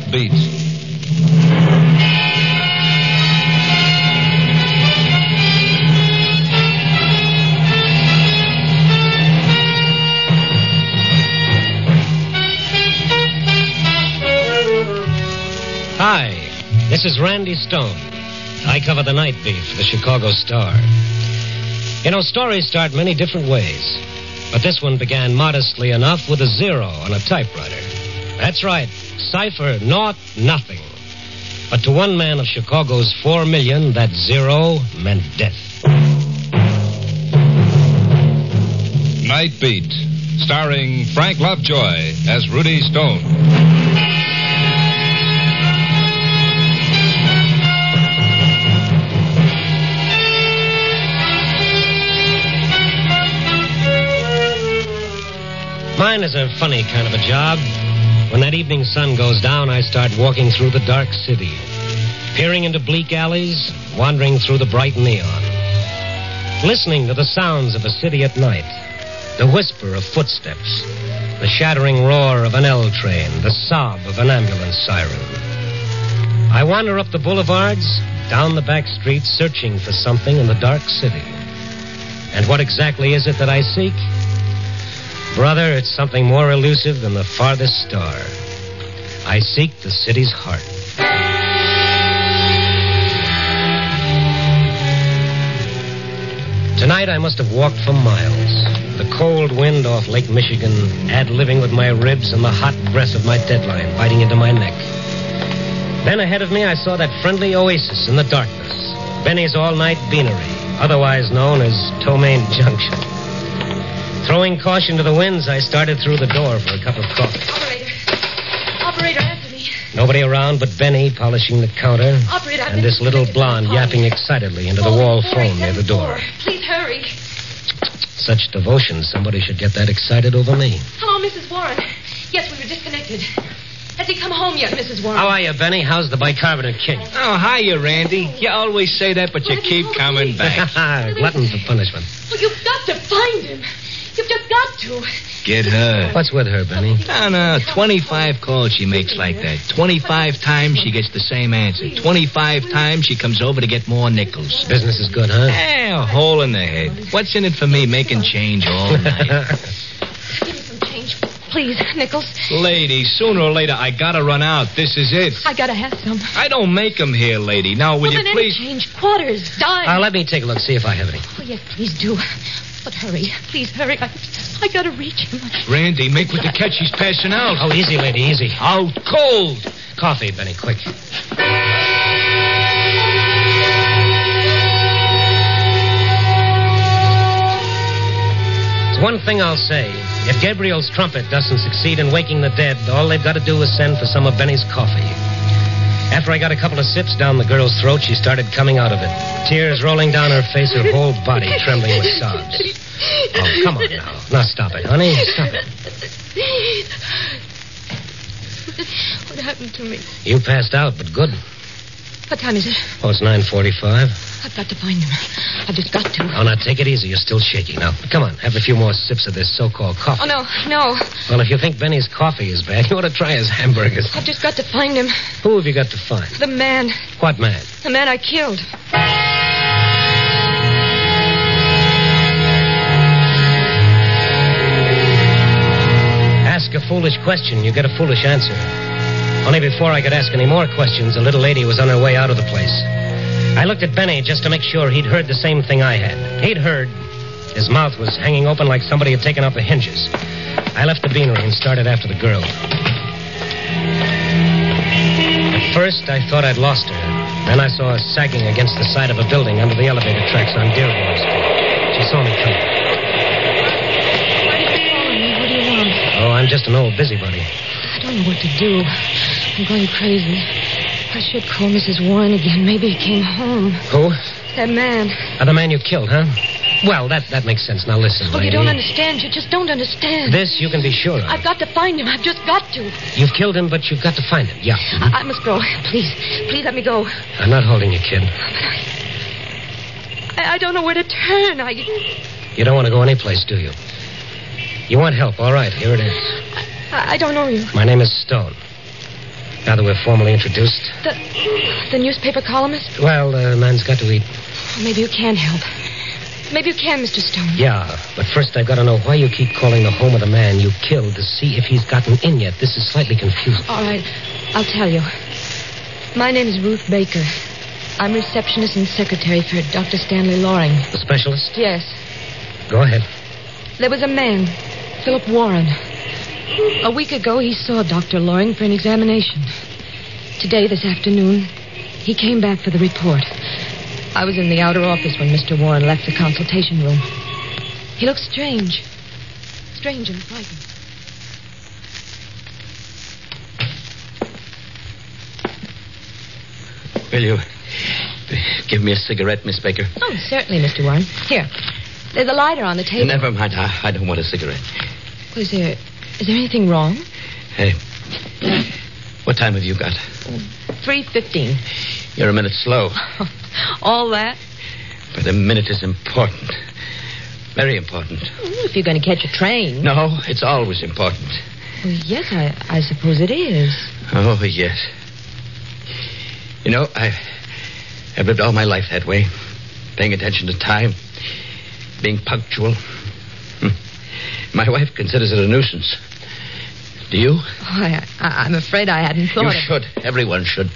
Beat. Hi, this is Randy Stone. I cover the night beat for the Chicago Star. You know, stories start many different ways, but this one began modestly enough with a 0 on a typewriter. That's right, cipher, naught, nothing. But to one man of Chicago's 4 million, that 0 meant death. Night Beat, starring Frank Lovejoy as Rudy Stone. Mine is a funny kind of a job. When that evening sun goes down, I start walking through the dark city, peering into bleak alleys, wandering through the bright neon, listening to the sounds of a city at night, the whisper of footsteps, the shattering roar of an L train, the sob of an ambulance siren. I wander up the boulevards, down the back streets, searching for something in the dark city. And what exactly is it that I seek? Brother, it's something more elusive than the farthest star. I seek the city's heart. Tonight I must have walked for miles. The cold wind off Lake Michigan, ad-libbing with my ribs, and the hot breath of my deadline biting into my neck. Then ahead of me I saw that friendly oasis in the darkness, Benny's all-night beanery, otherwise known as Tomaine Junction. Throwing caution to the winds, I started through the door for a cup of coffee. Operator, answer me. Nobody around but Benny polishing the counter. Operator, and this little blonde yapping excitedly into the wall phone near the door. Please hurry. Such devotion, somebody should get that excited over me. Hello, Mrs. Warren. Yes, we were disconnected. Has he come home yet, Mrs. Warren? How are you, Benny? How's the bicarbonate king? Oh, hiya, Randy. You always say that, but you keep coming back. Glutton for punishment. Well, you've got to find him. You've just got to. Get her. What's with her, Benny? No, 25 calls she makes like that. 25 times she gets the same answer. 25 times she comes over to get more nickels. Business is good, huh? A hole in the head. What's in it for me making change all night? Give me some change, please, Nichols. Lady, sooner or later I gotta run out. This is it. I gotta have some. I don't make them here, lady. Now, will you then please... Any change, quarters, dimes. Let me take a look, see if I have any. Oh, yes, please do. But hurry. Please hurry. I gotta reach him. Randy, make with the catch. He's passing out. Oh, easy, lady, easy. Out cold. Coffee, Benny, quick. There's one thing I'll say. If Gabriel's trumpet doesn't succeed in waking the dead, all they've got to do is send for some of Benny's coffee. After I got a couple of sips down the girl's throat, she started coming out of it. Tears rolling down her face, her whole body trembling with sobs. Oh, come on now. Now stop it, honey. Stop it. What happened to me? You passed out, but good. What time is it? Oh, it's 9:45. I've got to find him. I've just got to. Oh, now take it easy. You're still shaking. Now, come on. Have a few more sips of this so-called coffee. Oh, no. Well, if you think Benny's coffee is bad, you ought to try his hamburgers. I've just got to find him. Who have you got to find? The man. What man? The man I killed. Ask a foolish question, you get a foolish answer. Only before I could ask any more questions, a little lady was on her way out of the place. I looked at Benny just to make sure he'd heard the same thing I had. He'd heard. His mouth was hanging open like somebody had taken off the hinges. I left the beanery and started after the girl. At first, I thought I'd lost her. Then I saw her sagging against the side of a building under the elevator tracks on Dearborn Street. She saw me coming. Why did you call me? What do you want? Oh, I'm just an old busybody. I don't know what to do. I'm going crazy. I should call Mrs. Warren again. Maybe he came home. Who? That man. The man you killed, huh? Well, that makes sense. Now listen, Oh, lady. you don't understand. You just don't understand. This you can be sure of. I've got to find him. I've just got to. You've killed him, but you've got to find him. Yeah. I must go. Please let me go. I'm not holding you, kid. I don't know where to turn. You don't want to go anyplace, do you? You want help? All right, here it is. I don't know you. My name is Stone. Now that we're formally introduced. The newspaper columnist? Well, man's got to eat. Maybe you can help. Maybe you can, Mr. Stone. Yeah, but first I've got to know why you keep calling the home of the man you killed to see if he's gotten in yet. This is slightly confusing. All right, I'll tell you. My name is Ruth Baker. I'm receptionist and secretary for Dr. Stanley Loring. The specialist? Yes. Go ahead. There was a man, Philip Warren. A week ago, he saw Dr. Loring for an examination. Today, this afternoon, he came back for the report. I was in the outer office when Mr. Warren left the consultation room. He looked strange. Strange and frightened. Will you give me a cigarette, Miss Baker? Oh, certainly, Mr. Warren. Here. There's a lighter on the table. Never mind. I don't want a cigarette. Is there anything wrong? Hey, what time have you got? 3:15. You're a minute slow. All that? But a minute is important. Very important. If you're going to catch a train. No, it's always important. Well, yes, I suppose it is. Oh, yes. You know, I've lived all my life that way. Paying attention to time. Being punctual. My wife considers it a nuisance. Do you? Oh, I'm afraid I hadn't thought You of... should. Everyone should.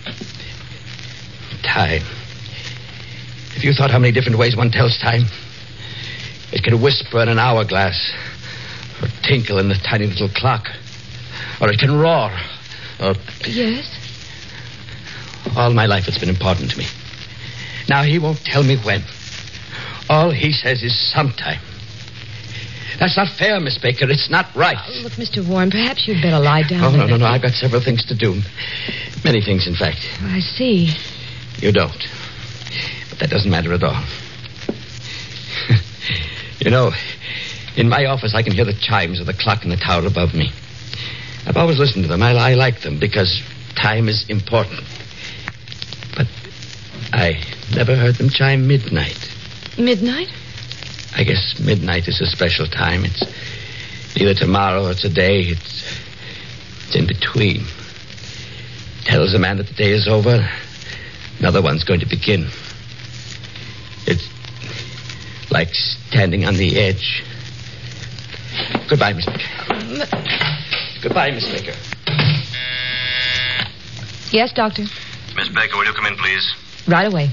Time. Have you thought how many different ways one tells time? It can whisper in an hourglass, or tinkle in a tiny little clock, or it can roar, or... Yes? All my life it's been important to me. Now he won't tell me when. All he says is sometime. That's not fair, Miss Baker. It's not right. Oh, look, Mr. Warren, perhaps you'd better lie down. Oh, no. I've got several things to do. Many things, in fact. I see. You don't. But that doesn't matter at all. You know, in my office I can hear the chimes of the clock in the tower above me. I've always listened to them. I like them because time is important. But I never heard them chime midnight. Midnight? I guess midnight is a special time. It's neither tomorrow or today. It's in between. Tells a man that the day is over. Another one's going to begin. It's like standing on the edge. Goodbye, Miss Baker. Goodbye, Miss Baker. Yes, Doctor. Miss Baker, will you come in, please? Right away.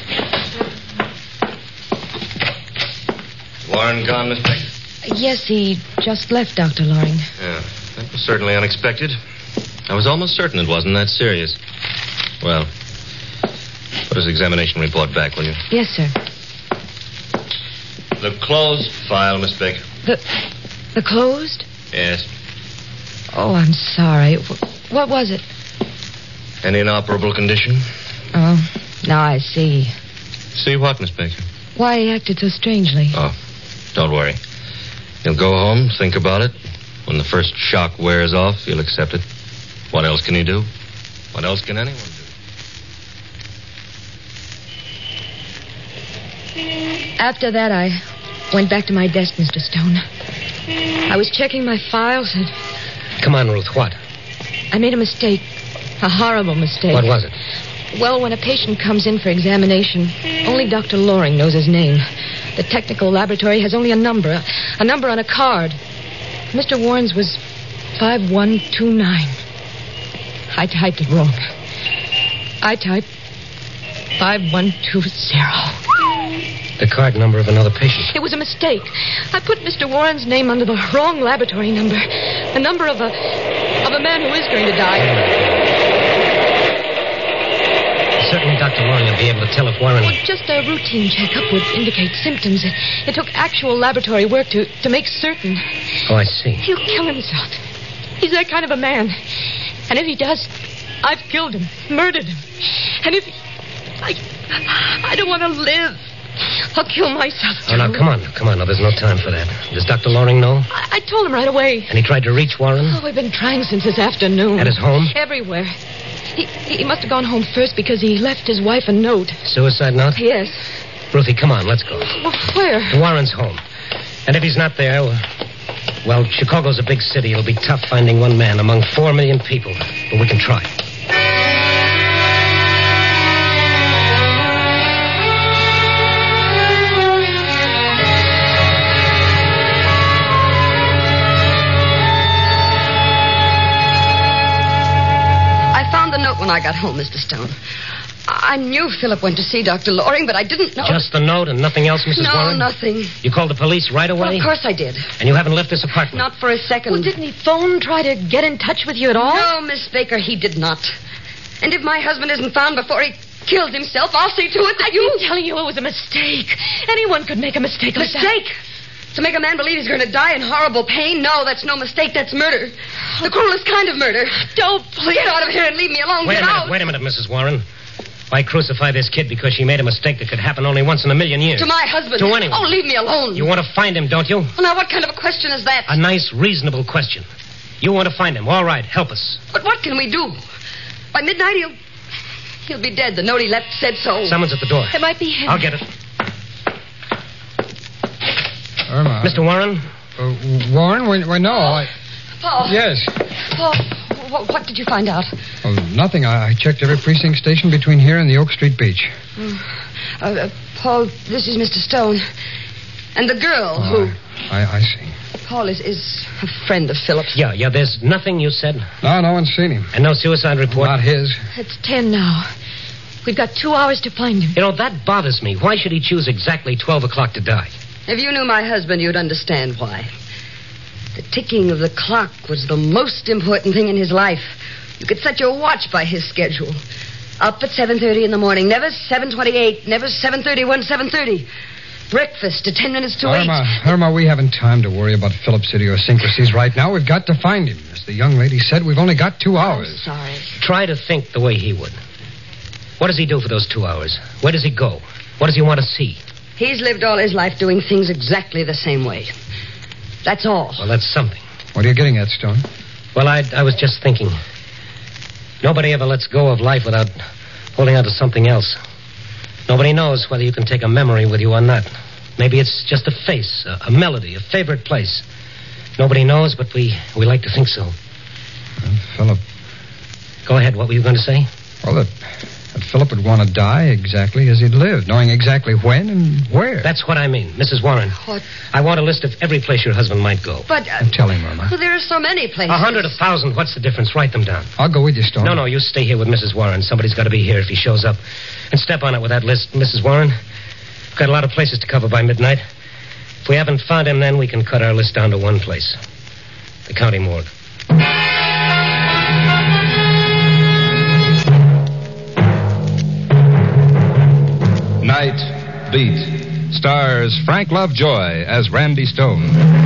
Warren gone, Miss Baker? Yes, he just left, Dr. Loring. Yeah, that was certainly unexpected. I was almost certain it wasn't that serious. Well, put his examination report back, will you? Yes, sir. The closed file, Miss Baker. The closed? Yes. Oh, I'm sorry. What was it? An inoperable condition. Oh, now I see. See what, Miss Baker? Why he acted so strangely. Oh, don't worry. You'll go home, think about it. When the first shock wears off, you'll accept it. What else can he do? What else can anyone do? After that, I went back to my desk, Mr. Stone. I was checking my files and... Come on, Ruth, what? I made a mistake. A horrible mistake. What was it? Well, when a patient comes in for examination, only Dr. Loring knows his name. The technical laboratory has only a number on a card. Mr. Warren's was 5129. I typed it wrong. I typed 5120. The card number of another patient. It was a mistake. I put Mr. Warren's name under the wrong laboratory number. The number of a man who is going to die. Certainly Dr. Loring will be able to tell if Warren... Well, just a routine checkup would indicate symptoms. It took actual laboratory work to make certain. Oh, I see. He'll kill himself. He's that kind of a man. And if he does, I've killed him, murdered him. And if... I don't want to live. I'll kill myself, too. Oh, now, come on. Now, there's no time for that. Does Dr. Loring know? I told him right away. And he tried to reach Warren? Oh, we've been trying since this afternoon. At his home? Everywhere. He must have gone home first because he left his wife a note. Suicide note? Yes. Ruthie, come on, let's go. Well, where? To Warren's home. And if he's not there, well, Chicago's a big city. It'll be tough finding one man among 4 million people. But we can try. I got home, Mr. Stone. I knew Philip went to see Dr. Loring, but I didn't know... Just the note and nothing else, Mrs. Warren? No, nothing. You called the police right away? Well, of course I did. And you haven't left this apartment? Not for a second. Well, didn't he phone, try to get in touch with you at all? No, Miss Baker, he did not. And if my husband isn't found before he kills himself, I'll see to it that I've been telling you it was a mistake. Anyone could make a mistake like that. Mistake? To make a man believe he's going to die in horrible pain? No, that's no mistake. That's murder. The cruelest kind of murder. Don't, please. Get out of here and leave me alone. Wait Get a minute, Mrs. Warren. Why crucify this kid because she made a mistake that could happen only once in a million years? To my husband. To anyone. Oh, leave me alone. You want to find him, don't you? Well, now, what kind of a question is that? A nice, reasonable question. You want to find him. All right, help us. But what can we do? By midnight, he'll be dead. The note he left said so. Someone's at the door. It might be him. I'll get it. Irma. Mr. Warren? Warren? Why, no. Paul. Yes. Paul, what did you find out? Oh, nothing. I checked every precinct station between here and the Oak Street beach. Paul, this is Mr. Stone. And the girl who... I see. Paul is a friend of Philip's. Yeah, there's nothing you said? No one's seen him. And no suicide report? Not his. It's 10 now. We've got 2 hours to find him. You know, that bothers me. Why should he choose exactly 12 o'clock to die? If you knew my husband, you'd understand why. The ticking of the clock was the most important thing in his life. You could set your watch by his schedule. Up at 7:30 in the morning. Never 7:28. Never 7:31, 7:30. Breakfast at 10 minutes to 8. Irma, we haven't time to worry about Philip's idiosyncrasies right now. We've got to find him. As the young lady said, we've only got 2 hours. I'm sorry. Try to think the way he would. What does he do for those 2 hours? Where does he go? What does he want to see? He's lived all his life doing things exactly the same way. That's all. Well, that's something. What are you getting at, Stone? Well, I was just thinking. Nobody ever lets go of life without holding on to something else. Nobody knows whether you can take a memory with you or not. Maybe it's just a face, a melody, a favorite place. Nobody knows, but we like to think so. Philip. Go ahead. What were you going to say? Well, that Philip would want to die exactly as he'd lived, knowing exactly when and where. That's what I mean, Mrs. Warren. What? I want a list of every place your husband might go. But... Tell him, Irma. Well, there are so many places. 100, 1,000. What's the difference? Write them down. I'll go with you, Stone. No, you stay here with Mrs. Warren. Somebody's got to be here if he shows up. And step on it with that list, Mrs. Warren. We've got a lot of places to cover by midnight. If we haven't found him, then we can cut our list down to one place. The county morgue. Night Beat stars Frank Lovejoy as Randy Stone.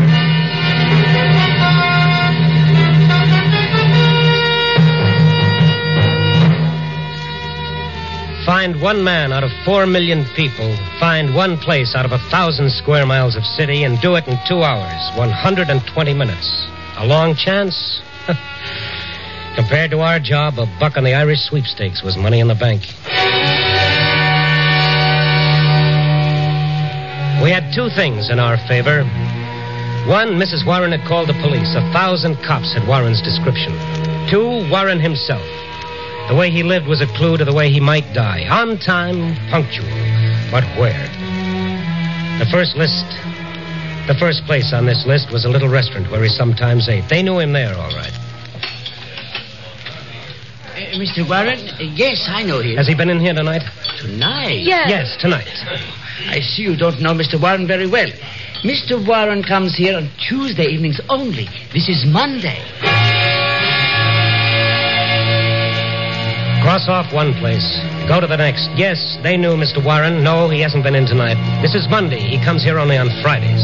Find one man out of 4 million people. Find one place out of 1,000 square miles of city and do it in 2 hours, 120 minutes. A long chance? Compared to our job, a buck on the Irish sweepstakes was money in the bank. We had 2 things in our favor. One, Mrs. Warren had called the police. 1,000 cops had Warren's description. 2, Warren himself. The way he lived was a clue to the way he might die. On time, punctual. But where? The first place on this list was a little restaurant where he sometimes ate. They knew him there, all right. Mr. Warren? Yes, I know him. Has he been in here tonight? Tonight? Yes, tonight. I see you don't know Mr. Warren very well. Mr. Warren comes here on Tuesday evenings only. This is Monday. Cross off one place. Go to the next. Yes, they knew Mr. Warren. No, he hasn't been in tonight. This is Monday. He comes here only on Fridays.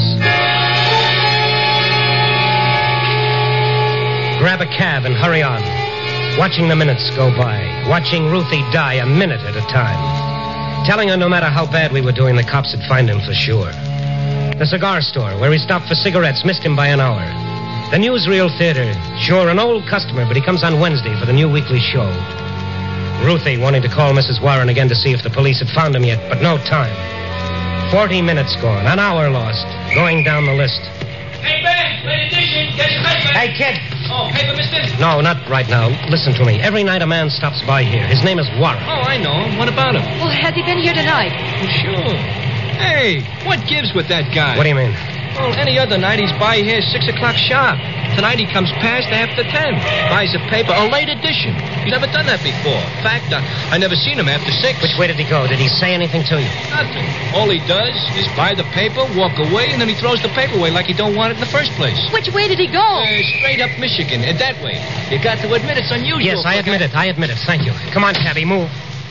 Grab a cab and hurry on. Watching the minutes go by. Watching Ruthie die a minute at a time. Telling her no matter how bad we were doing, the cops would find him for sure. The cigar store, where he stopped for cigarettes, missed him by an hour. The newsreel theater. Sure, an old customer, but he comes on Wednesday for the new weekly show. Ruthie wanting to call Mrs. Warren again to see if the police had found him yet, but no time. 40 minutes gone, an hour lost, going down the list. Hey, Ben, play the dishes. Get your husband. Hey, kid. Oh, paper, mister? No, not right now. Listen to me. Every night a man stops by here. His name is Warren. Oh, I know him. What about him? Well, has he been here tonight? Sure. Hey, what gives with that guy? What do you mean? Well, any other night he's by here 6 o'clock sharp. Tonight he comes past after 10. Buys a paper, a late edition. He's never done that before. In fact, I never seen him after 6. Which way did he go? Did he say anything to you? Nothing. All he does is buy the paper, walk away, and then he throws the paper away like he don't want it in the first place. Which way did he go? Straight up Michigan, that way. You got to admit it's unusual. Yes, I admit it. Thank you. Come on, cabby, move.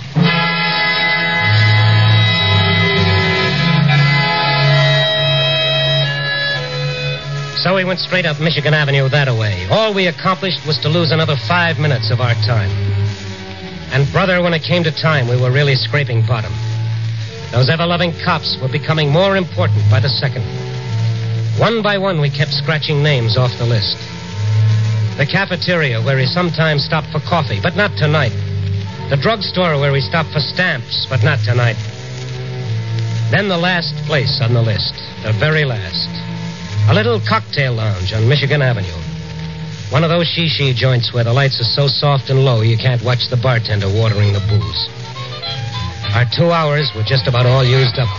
So we went straight up Michigan Avenue that way. All we accomplished was to lose another 5 minutes of our time. And, brother, when it came to time, we were really scraping bottom. Those ever-loving cops were becoming more important by the second. One by one, we kept scratching names off the list. The cafeteria, where he sometimes stopped for coffee, but not tonight. The drugstore, where we stopped for stamps, but not tonight. Then the last place on the list, the very last. A little cocktail lounge on Michigan Avenue. One of those shishi joints where the lights are so soft and low you can't watch the bartender watering the booze. Our 2 hours were just about all used up.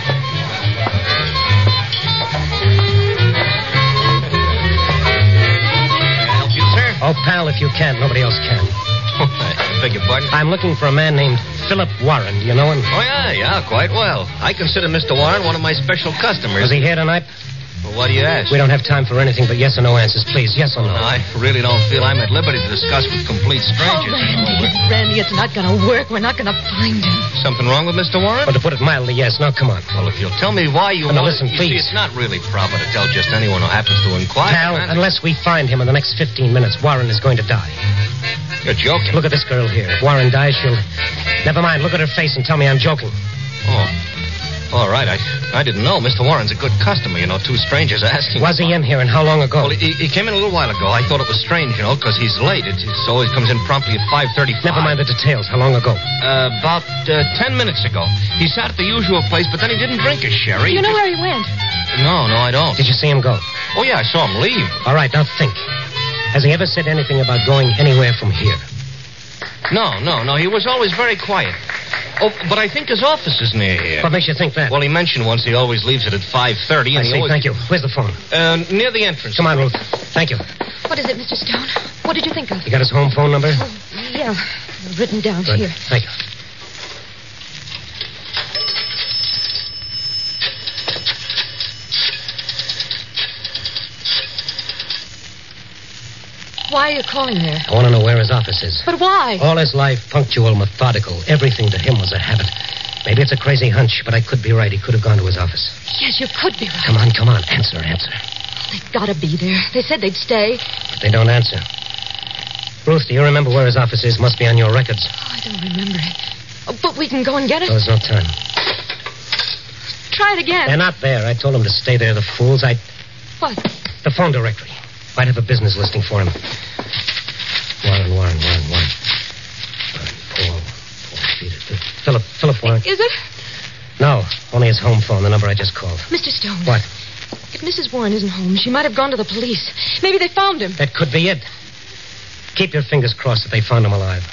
Help you, sir? Oh, pal, if you can't, nobody else can. I beg your pardon? I'm looking for a man named Philip Warren. Do you know him? Oh, yeah, quite well. I consider Mr. Warren one of my special customers. Was he here tonight? Well, what do you ask? We don't have time for anything but yes or no answers. Please, yes or no. I really don't feel I'm at liberty to discuss with complete strangers. Oh, Randy, it's not going to work. We're not going to find him. Something wrong with Mr. Warren? But to put it mildly, yes. Now, come on. Well, if you'll tell me why you Now, want listen, you please. see, it's not really proper to tell just anyone who happens to inquire. Pal, unless we find him in the next 15 minutes, Warren is going to die. You're joking. Look at this girl here. If Warren dies, she'll... Never mind. Look at her face and tell me I'm joking. Oh. All right. I didn't know. Mr. Warren's a good customer, you know. 2 strangers asking... Was he in here, and how long ago? Well, he came in a little while ago. I thought it was strange, you know, because he's late. It always comes in promptly at 5:35. Never mind the details. How long ago? About 10 minutes ago. He sat at the usual place, but then he didn't drink his sherry. Do you know where he went? No, I don't. Did you see him go? Oh, yeah, I saw him leave. All right, now think. Has he ever said anything about going anywhere from here? No. He was always very quiet. Oh, but I think his office is near here. What makes you think that? Well, he mentioned once he always leaves it at 5:30. I see. Thank you. Where's the phone? Near the entrance. Come on, Ruth. Thank you. What is it, Mr. Stone? What did you think of? You got his home phone number? Oh, yeah. Written down Good. here. Thank you. Why are you calling there? I want to know where his office is. But why? All his life, punctual, methodical. Everything to him was a habit. Maybe it's a crazy hunch, but I could be right. He could have gone to his office. Yes, you could be right. Come on. Answer. They've got to be there. They said they'd stay. But they don't answer. Ruth, do you remember where his office is? Must be on your records. Oh, I don't remember it. Oh, but we can go and get it. There's no time. Try it again. They're not there. I told them to stay there, the fools. What? The phone directory. Might have a business listing for him. Warren. Paul Peter. Philip Warren. Is it? No, only his home phone, the number I just called. Mr. Stone. What? If Mrs. Warren isn't home, she might have gone to the police. Maybe they found him. That could be it. Keep your fingers crossed that they found him alive.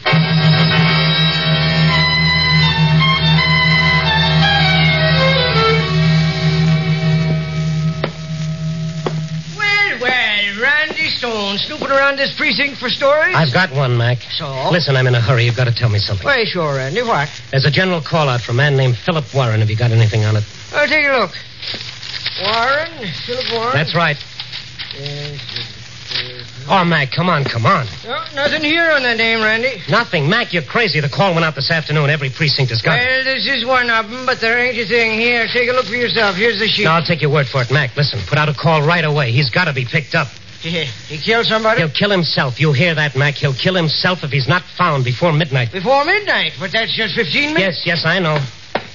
Randy Stone, snooping around this precinct for stories? I've got one, Mac. So? Listen, I'm in a hurry. You've got to tell me something. Why, sure, Randy. What? There's a general call-out for a man named Philip Warren. Have you got anything on it? I'll take a look. Warren? Philip Warren? That's right. Yes. Oh, Mac, come on. No, nothing here on that name, Randy. Nothing. Mac, you're crazy. The call went out this afternoon. Every precinct has got it. Well, this is one of them, but there ain't a thing here. Take a look for yourself. Here's the sheet. No, I'll take your word for it, Mac. Listen, put out a call right away. He's got to be picked up. He killed somebody? He'll kill himself. You hear that, Mac? He'll kill himself if he's not found before midnight. Before midnight? But that's just 15 minutes. Yes, I know.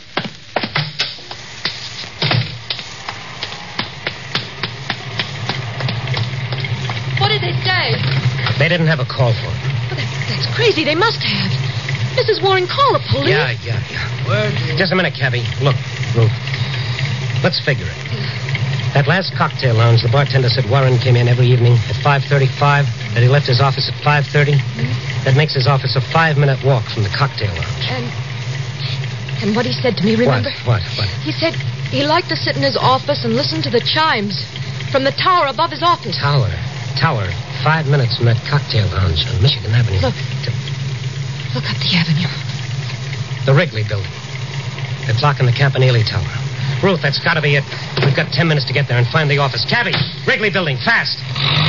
What did they say? They didn't have a call for him. Well, that's crazy. They must have. Mrs. Warren, call the police. Yeah. Well, just a minute, Cabby. Look, Ruth. Let's figure it. That last cocktail lounge, the bartender said Warren came in every evening at 5:35, that he left his office at 5:30. Mm-hmm. That makes his office a 5-minute walk from the cocktail lounge. And what he said to me, remember? What? He said He liked to sit in his office and listen to the chimes from the tower above his office. Tower. 5 minutes from that cocktail lounge on Michigan Avenue. Look up the avenue. The Wrigley building. The clock in the Campanile Tower. Ruth, that's got to be it. We've got 10 minutes to get there and find the office. Cabby, Wrigley building, fast.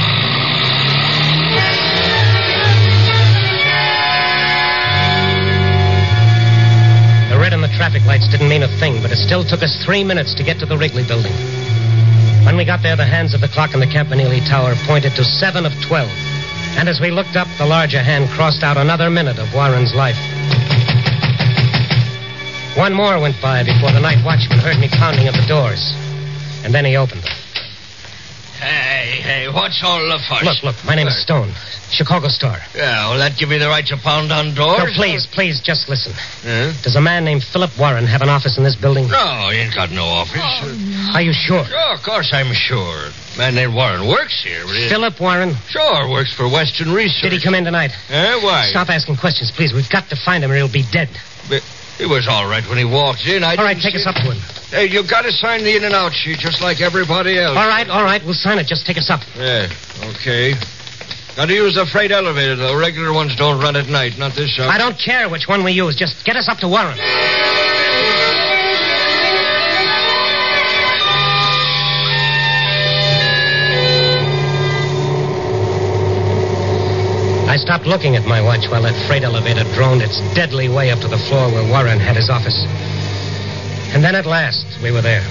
The red on the traffic lights didn't mean a thing, but it still took us 3 minutes to get to the Wrigley building. When we got there, the hands of the clock in the Campanile Tower pointed to 7 of 12. And as we looked up, the larger hand crossed out another minute of Warren's life. One more went by before the night watchman heard me pounding at the doors. And then he opened them. Hey, what's all the fuss? Look, my name is Stone. Chicago Star. Yeah, will that give you the right to pound on doors? No, please, just listen. Huh? Does a man named Philip Warren have an office in this building? No, he ain't got no office. Oh, no. Are you sure? Sure, of course I'm sure. Man named Warren works here. But Philip Warren? Sure, works for Western Research. Did he come in tonight? Why? Stop asking questions, please. We've got to find him or he'll be dead. But he was all right when he walked in. All right, take us up to him. Hey, you've got to sign the in and out sheet just like everybody else. All right. We'll sign it. Just take us up. Yeah, okay. Got to use the freight elevator, though. Regular ones don't run at night, not this shop. I don't care which one we use. Just get us up to Warren. I stopped looking at my watch while that freight elevator droned its deadly way up to the floor where Warren had his office. And then at last, we were there.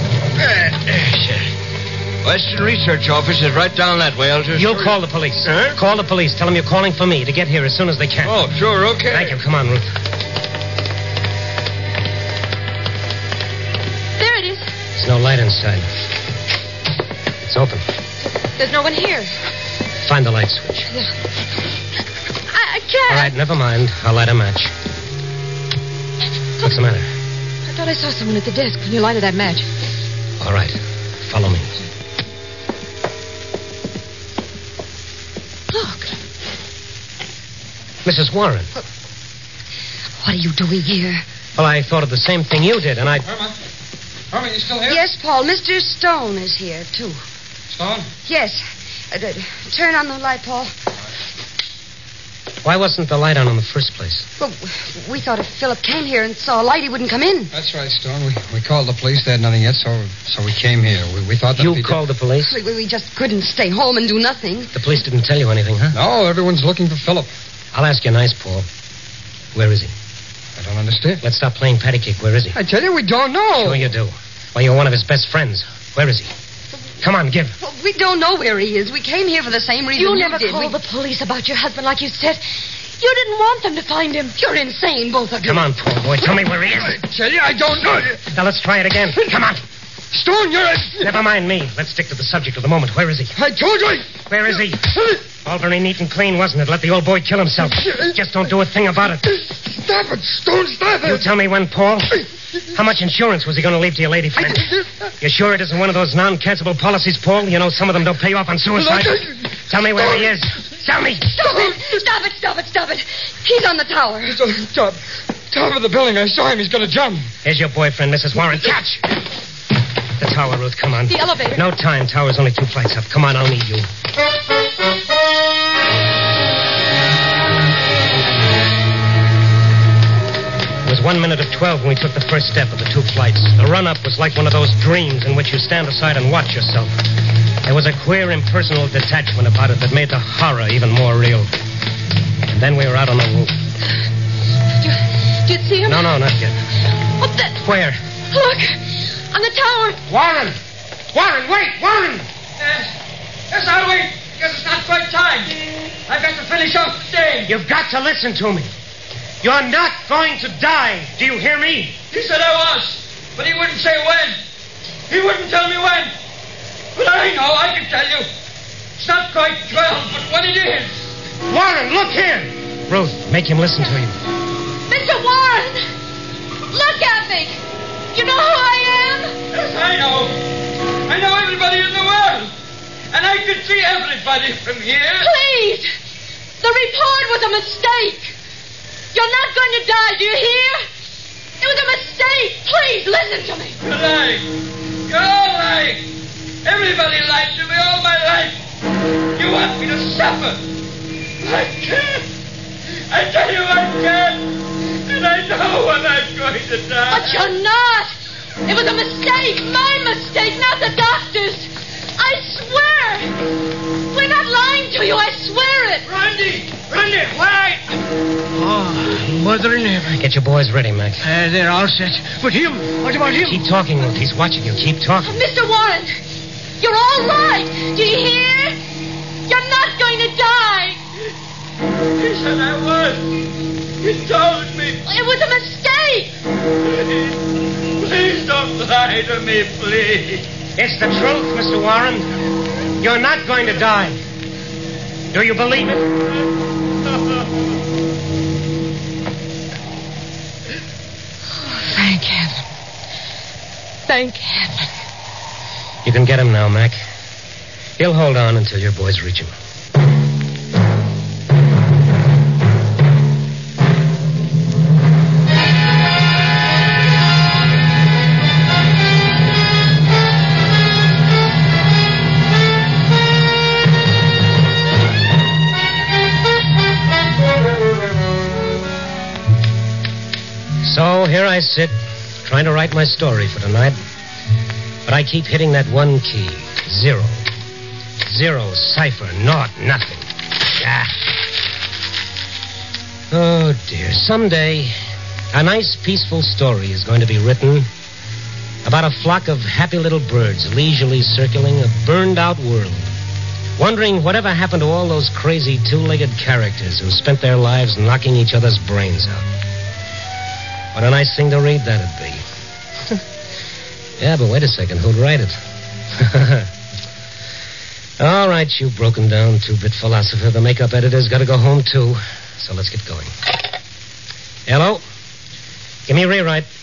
Western Research office is right down that way. You'll call the police. Huh? Call the police. Tell them you're calling for me to get here as soon as they can. Oh, sure, okay. Thank you. Come on, Ruth. There it is. There's no light inside. It's open. There's no one here. Find the light switch. I can't. All right, never mind. I'll light a match. What's the matter? I thought I saw someone at the desk when you lighted that match. All right. Follow me. Look. Mrs. Warren. What are you doing here? Well, I thought of the same thing you did, and I... Herman, you still here? Yes, Paul. Mr. Stone is here, too. Stone? Yes. Turn on the light, Paul. Why wasn't the light on in the first place? Well, we thought if Philip came here and saw a light, he wouldn't come in. That's right, Stone. We called the police. They had nothing yet, so we came here. We thought that... You called the police? We just couldn't stay home and do nothing. The police didn't tell you anything, huh? No, everyone's looking for Philip. I'll ask you nice, Paul. Where is he? I don't understand. Let's stop playing patty cake. Where is he? I tell you, we don't know. Sure you do. Well, you're one of his best friends. Where is he? Come on, give. Well, we don't know where he is. We came here for the same reason You you never did. called the police about your husband like you said. You didn't want them to find him. You're insane, both of you. Come on, Paul boy. Tell me where he is. I tell you, I don't know. Now, let's try it again. Come on. Stone, you're... Never mind me. Let's stick to the subject of the moment. Where is he? I told you. Where is he? All very neat and clean, wasn't it? Let the old boy kill himself. Just don't do a thing about it. Stop it, Stone, stop it. You tell me when, Paul. How much insurance was he going to leave to your lady friend? You sure it isn't one of those non-cancelable policies, Paul? You know some of them don't pay off on suicide. Tell me where he is. Tell me. Stop it. He's on the tower. He's on top of the building. I saw him. He's going to jump. Here's your boyfriend, Mrs. Warren. Catch! The tower, Ruth. Come on. The elevator. No time. Tower's only 2 flights up. Come on, I'll need you. It was 1 minute of 12 when we took the first step of the 2 flights. The run-up was like one of those dreams in which you stand aside and watch yourself. There was a queer, impersonal detachment about it that made the horror even more real. And then we were out on the roof. Did you see him? No, not yet. What the... Where? Look! On the tower! Warren! Wait! Warren! Yes, I'll wait. Guess it's not quite time. I've got to finish off the day. You've got to listen to me. You're not going to die. Do you hear me? He said I was, but he wouldn't say when. He wouldn't tell me when. But I know, I can tell you. It's not quite 12, but when it is. Warren, look here. Ruth, make him listen to you. Mr. Warren! Look at me! You know who I am? Yes, I know. I know everybody in the world. And I can see everybody from here. Please! The report was a mistake. You're not going to die, do you hear? It was a mistake. Please, listen to me. You're lying. You're all lying. Everybody lied to me all my life. You want me to suffer. I can't. I tell you I can't. And I know when I'm going to die. But you're not. It was a mistake. My mistake, not the doctor's. I swear. We're not lying to you. I swear it. Randy, why? Oh, mother in heaven. Get your boys ready, Mac. They're all set. But him? What about him? Keep talking, Luke. He's watching you. Keep talking. Mr. Warren, you're all right. Do you hear? You're not going to die. He said I was. He told me. It was a mistake. Please don't lie to me, please. It's the truth, Mr. Warren. You're not going to die. Do you believe it? Thank heaven. Thank heaven. You can get him now, Mac. He'll hold on until your boys reach him. So here I sit, trying to write my story for tonight. But I keep hitting that one key. 0. 0, cipher, naught, nothing. Ah. Oh, dear. Someday, a nice, peaceful story is going to be written about a flock of happy little birds leisurely circling a burned-out world, wondering whatever happened to all those crazy two-legged characters who spent their lives knocking each other's brains out. What a nice thing to read that'd be. Yeah, but wait a second. Who'd write it? All right, you broken-down two-bit philosopher. The makeup editor's got to go home, too. So let's get going. Hello? Give me a rewrite.